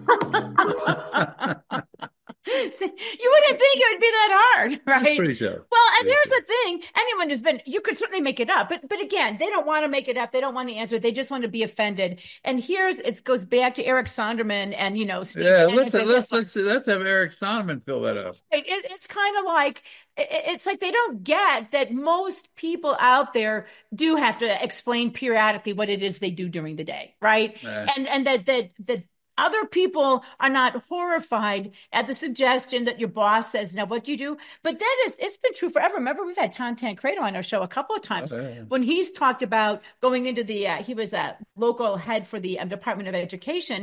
So you wouldn't think it would be that hard, right? It's pretty tough. Well, and pretty here's tough. the thing. Anyone who's been, you could certainly make it up, but but again, they don't want to make it up. They don't want to answer. They just want to be offended. And here's, it goes back to Eric Sonderman and, you know, Steve. Yeah, Bannon let's, saying, let's, let's, let's have Eric Sonderman fill that up. It, it's kind of like, it, it's like they don't get that most people out there do have to explain periodically what it is they do during the day, right? Eh. And and that that that other people are not horrified at the suggestion that your boss says, now what do you do? But that is, it's been true forever. Remember, we've had Tom Tancredo on our show a couple of times Oh, yeah. when he's talked about going into the, uh, he was a local head for the um, Department of Education.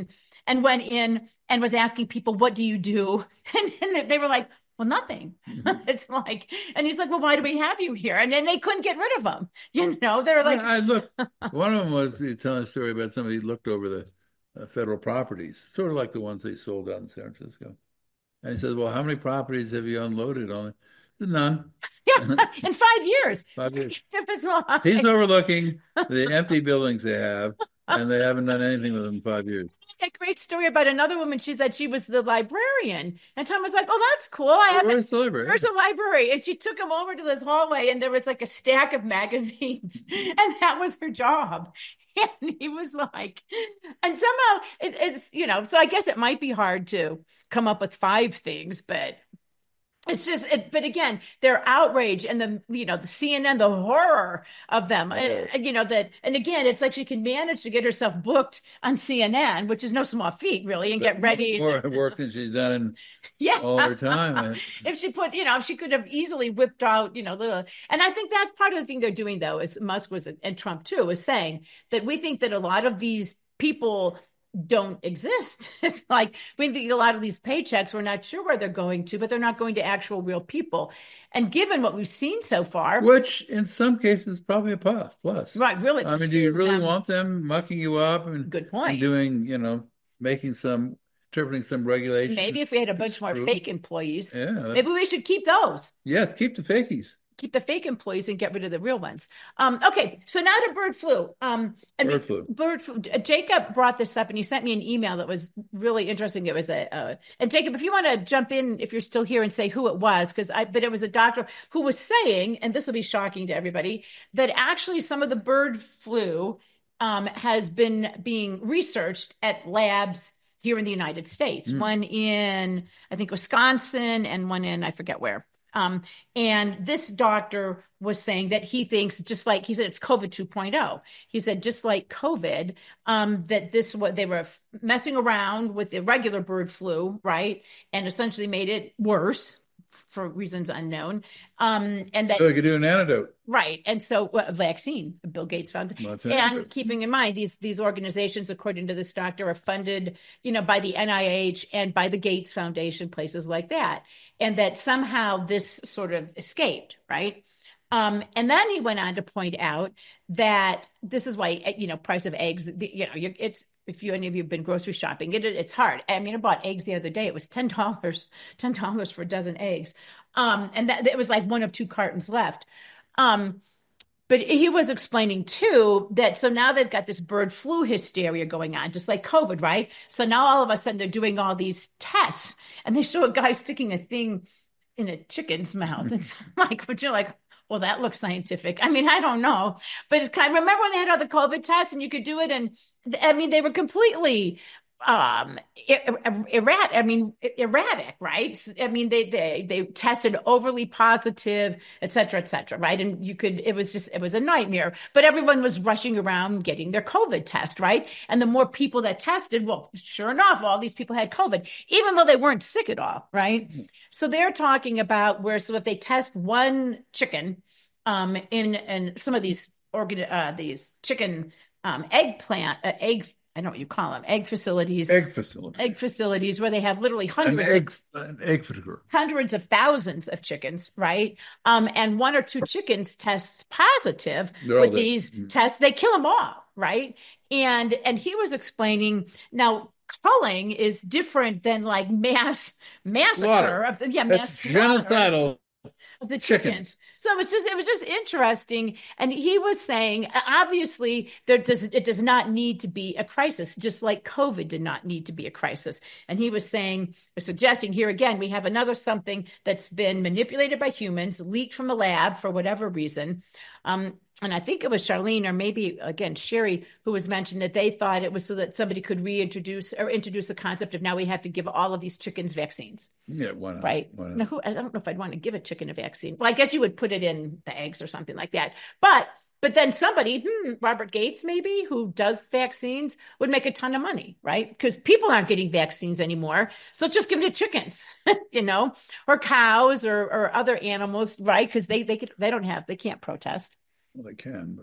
and went in and was asking people, what do you do? And, and they were like, well, nothing. Mm-hmm. It's like, and he's like, well, why do we have you here? And then they couldn't get rid of him. You know, they're like, I, I look. One of them was telling a story about somebody who looked over the uh, federal properties, sort of like the ones they sold out in San Francisco. And he says, well, how many properties have you unloaded on? None. Yeah, in five years. Five years. It was like... He's overlooking the empty buildings they have, and they haven't done anything with them in five years. A great story about another woman. She said she was the librarian, and Tom was like, "Oh, that's cool. I have Where's the library? Where's a library?" And she took him over to this hallway, and there was like a stack of magazines, and that was her job. And he was like, and somehow it, it's you know, so I guess it might be hard to come up with five things, but. It's just, it, but again, their outrage and the, you know, the C N N, the horror of them, yeah. uh, you know, that, and again, it's like she can manage to get herself booked on C N N, which is no small feat, really, and get ready. More work than she's done in yeah. all her time. If she put, you know, if she could have easily whipped out, you know, little, and I think that's part of the thing they're doing, though, is Musk was, and Trump too, is saying that we think that a lot of these people don't exist. It's like we think a lot of these paychecks, we're not sure where they're going to, but they're not going to actual real people. And given what we've seen so far, which in some cases probably a plus. plus. Right, really. I mean, do you really them. want them mucking you up and, Good point. and doing, you know, making some, interpreting some regulations? Maybe if we had a bunch more fake employees, yeah, maybe we should keep those. Yes, keep the fakies. Keep the fake employees and get rid of the real ones. Um, okay, so now to bird flu. Um, and bird flu. Bird flu. Jacob brought this up, and he sent me an email that was really interesting. It was a, uh, and Jacob, if you want to jump in, if you're still here, and say who it was, because I, but it was a doctor who was saying, and this will be shocking to everybody, that actually some of the bird flu um, has been being researched at labs here in the United States. Mm. One in, I think, Wisconsin, and one in, I forget where. Um, and this doctor was saying that he thinks, just like he said, it's COVID two point oh. He said, just like COVID, um, that this what they were messing around with the regular bird flu, right, and essentially made it worse for reasons unknown. Um, and that so they could do an antidote, right? And so uh, a vaccine, Bill Gates found, well, and antidote. Keeping in mind these these organizations, according to this doctor, are funded, you know, by the N I H and by the Gates Foundation, places like that, and that somehow this sort of escaped, right? Um, and then he went on to point out that this is why, you know, price of eggs, you know, it's, if you, any of you have been grocery shopping, it, it's hard. I mean, I bought eggs the other day. It was ten dollars, ten dollars for a dozen eggs. Um, and that it was like one of two cartons left. Um, but he was explaining too, that so now they've got this bird flu hysteria going on, just like COVID, right? So now all of a sudden they're doing all these tests, and they show a guy sticking a thing in a chicken's mouth. It's like, but you're like, well, that looks scientific. I mean, I don't know, but it's kind of, remember when they had all the COVID tests and you could do it? And I mean, they were completely um, erratic. I mean, erratic, right? I mean, they, they, they tested overly positive, et cetera, et cetera. Right. And you could, it was just, it was a nightmare, but everyone was rushing around getting their COVID test. Right. And the more people that tested, well, sure enough, all these people had COVID, even though they weren't sick at all. Right. Mm-hmm. So they're talking about where, so if they test one chicken, um, in, in some of these organ, uh, these chicken, um, eggplant, uh, egg, I don't know what you call them, egg facilities. Egg facilities. Egg facilities where they have literally hundreds, an egg, of, an egg facility. hundreds of thousands of chickens, right? Um, and one or two chickens tests positive They're with these mm-hmm. tests. They kill them all, right? And and he was explaining, now culling is different than like mass massacre Slaughter. of the, yeah, That's mass genocidal. Of the chickens. chickens. So it was just, it was just interesting. And he was saying, obviously, there does, it does not need to be a crisis, just like COVID did not need to be a crisis. And he was saying, or suggesting here again, we have another something that's been manipulated by humans, leaked from a lab for whatever reason. Um, and I think it was Charlene, or maybe again, Sherry, who was mentioned that they thought it was so that somebody could reintroduce or introduce the concept of now we have to give all of these chickens vaccines. Yeah, why not? Right. Why not? Now, who, I don't know if I'd want to give a chicken a vaccine. Well, I guess you would put it in the eggs or something like that. But but then somebody, hmm, Robert Gates maybe, who does vaccines, would make a ton of money, right? Because people aren't getting vaccines anymore. So just give them to chickens, you know, or cows or or other animals, right? Because they they could, they don't have, they can't protest. Well, they can, but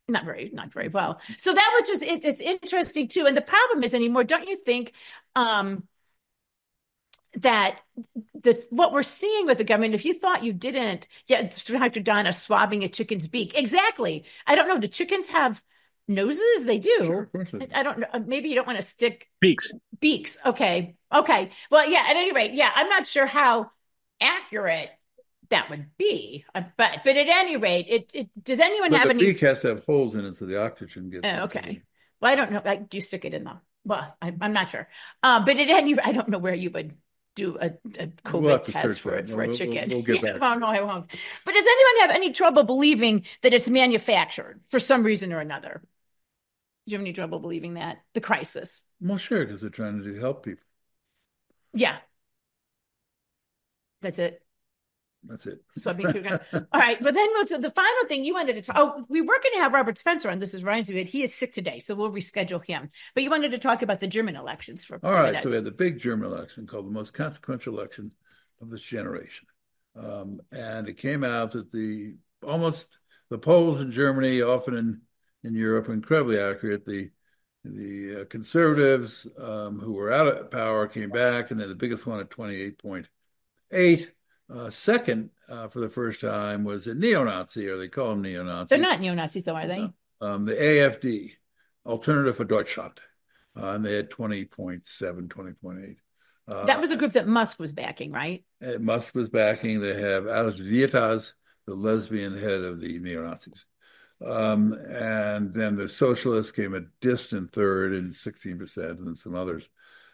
Not very, not very well. So that was just, it, it's interesting too. And the problem is anymore, don't you think, um, that the what we're seeing with the government, if you thought you didn't, yeah, Doctor Donna swabbing a chicken's beak. Exactly. I don't know. Do chickens have noses? They do. Sure, of course they do. I, I don't know. Maybe you don't want to stick Beaks. Beaks. Okay. Okay. Well, yeah, at any rate, yeah, I'm not sure how accurate that would be. Uh, but but at any rate, it, it does anyone But have the any beak has to have holes in it so the oxygen gets. Oh, okay. Well, I don't know. Like, do you stick it in them? Well, I, I'm not sure. Um, but at any I don't know where you would do a, a COVID We'll have to test search for that. it for We'll- a we'll- chicken. we'll get Yeah, back. well, no, I won't. But does anyone have any trouble believing that it's manufactured for some reason or another? Do you have any trouble believing that? The crisis. Well, sure, because they're trying to help people. Yeah. That's it. That's it. So I think we're gonna, all right. But then what's the final thing you wanted to talk? Oh, we were going to have Robert Spencer on. This is Ryan's bit. He is sick today, so we'll reschedule him. But you wanted to talk about the German elections for All right, minutes. so we had the big German election called the most consequential election of this generation. Um, and it came out that the almost the polls in Germany, often in, in Europe, are incredibly accurate. The the uh, conservatives um, who were out of power came back, and then the biggest one at twenty-eight point eight. Uh, second, uh, for the first time, was a neo-Nazi, or they call them neo-Nazis. They're not neo-Nazis, though, are they? Um, the A F D, Alternative for Deutschland, uh, and they had twenty point seven, twenty point eight. Uh, That was a group that Musk was backing, right? Musk was backing. They have Alice Vietas, the lesbian head of the neo-Nazis. Um, and then the socialists came a distant third in sixteen percent, and some others.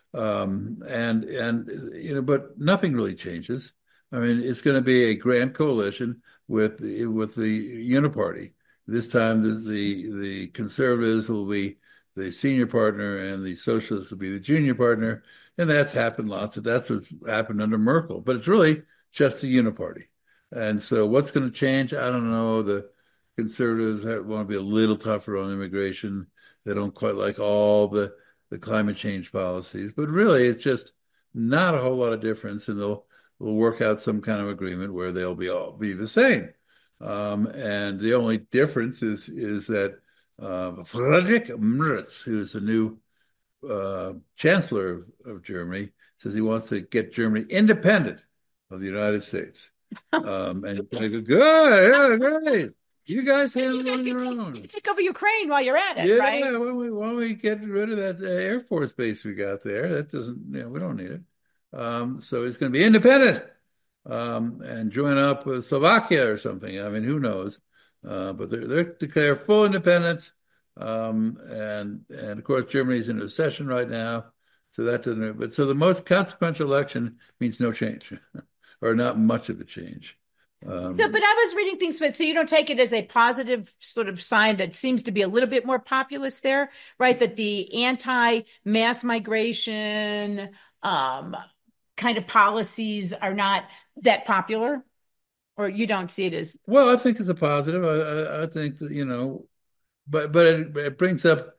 Um, and, and, you know, but nothing really changes. I mean, it's going to be a grand coalition with the, with the Uniparty. This time, the, the the conservatives will be the senior partner, and the socialists will be the junior partner. And that's happened lots of. That's what's happened under Merkel. But it's really just a Uniparty. And so, what's going to change? I don't know. The conservatives want to be a little tougher on immigration. They don't quite like all the the climate change policies. But really, it's just not a whole lot of difference, and they'll We'll work out some kind of agreement where they'll be all be the same. Um, and the only difference is is that uh, Friedrich Merz, who's the new uh, chancellor of, of Germany, says he wants to get Germany independent of the United States. Um, and it's like, good, yeah, great. You guys handle it on your take, own. You can take over Ukraine while you're at it, Yeah, right? why don't we, why don't we get rid of that uh, Air Force base we got there? That doesn't, you know, we don't need it. Um, so it's going to be independent um, and join up with Slovakia or something. I mean, who knows? Uh, but they're, they're declare full independence. Um, and, and of course, Germany's in a recession right now. So that doesn't, but so the most consequential election means no change or not much of a change. Um, so, but I was reading things, but so you don't take it as a positive sort of sign that seems to be a little bit more populist there, right? That the anti-mass migration, um, kind of policies are not that popular, or you don't see it as well. I think it's a positive. I, I, I think that, you know, but but it, it brings up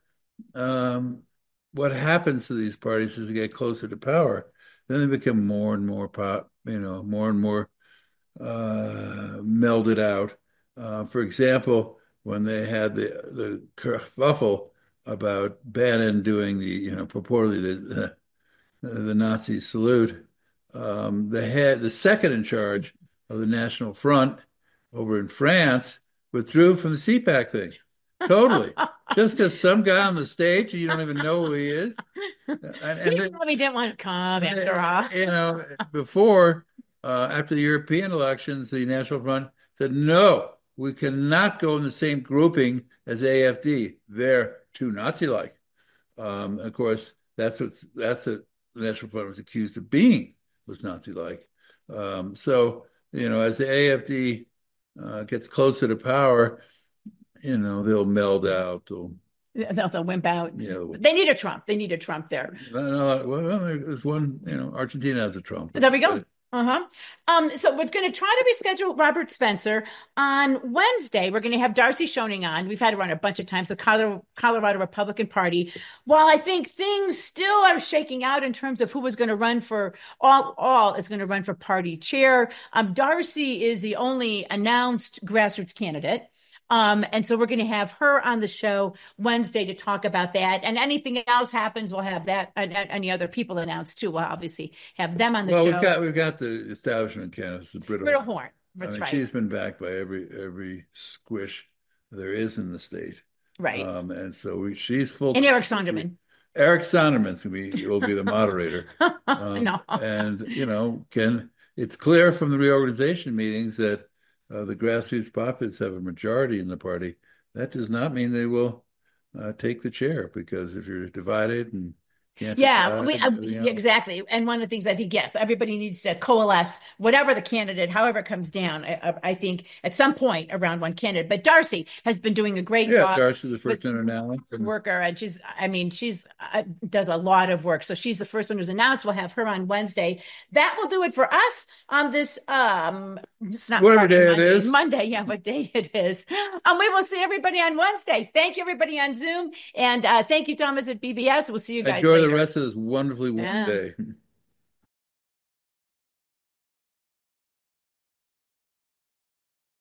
um, what happens to these parties as they get closer to power. Then they become more and more pop, you know, more and more uh, melded out. Uh, for example, when they had the the kerfuffle about Bannon doing the, you know, purportedly the the, the Nazi salute. Um, the head, the second in charge of the National Front over in France, withdrew from the C PAC thing. Totally. Just because some guy on the stage, you don't even know who he is. And, and he they, probably didn't want to come after all. You know, before, uh, after the European elections, the National Front said, no, we cannot go in the same grouping as A F D. They're too Nazi-like. Um, of course, that's what that's what the National Front was accused of being, was Nazi-like. Um, so, you know, as the A F D uh, gets closer to power, you know, they'll meld out. They'll, they'll, they'll wimp out. Yeah, they need a Trump. They need a Trump there. No, well, there's one, you know, Argentina has a Trump. There we go. Uh-huh. Um, so we're going to try to reschedule Robert Spencer on Wednesday. We're going to have Darcy Schoening on. We've had her on a bunch of times, the Colorado, Colorado Republican Party. While I think things still are shaking out in terms of who was going to run for all, all is going to run for party chair. Um, Darcy is the only announced grassroots candidate. Um, and so we're going to have her on the show Wednesday to talk about that. And anything else happens, we'll have that and, and any other people announced too. We'll obviously have them on the well, show. Well, we've got we've got the establishment candidates, the Britta, Britta Horn. That's I mean, right. She's been backed by every every squish there is in the state. Right. Um, and so we, she's full. And Eric Sonderman. Eric Sonderman will be, will be the moderator. Um, no. And, you know, Ken, it's clear from the reorganization meetings that uh, the grassroots puppets have a majority in the party. That does not mean they will uh, take the chair, because if you're divided and can't yeah, we, uh, you know. exactly. And one of the things I think, yes, everybody needs to coalesce, whatever the candidate, however it comes down. I, I think at some point around one candidate. But Darcy has been doing a great yeah, job. Darcy's the first international worker, and she's, I mean, she's uh, does a lot of work. So she's the first one who's announced. We'll have her on Wednesday. That will do it for us on this. Um, it's not whatever day Monday, it is. Monday, yeah, what day it is. Um, we will see everybody on Wednesday. Thank you, everybody on Zoom, and uh, thank you, Thomas at B B S. We'll see you guys Enjoy later. the rest of this wonderfully warm Yeah. day.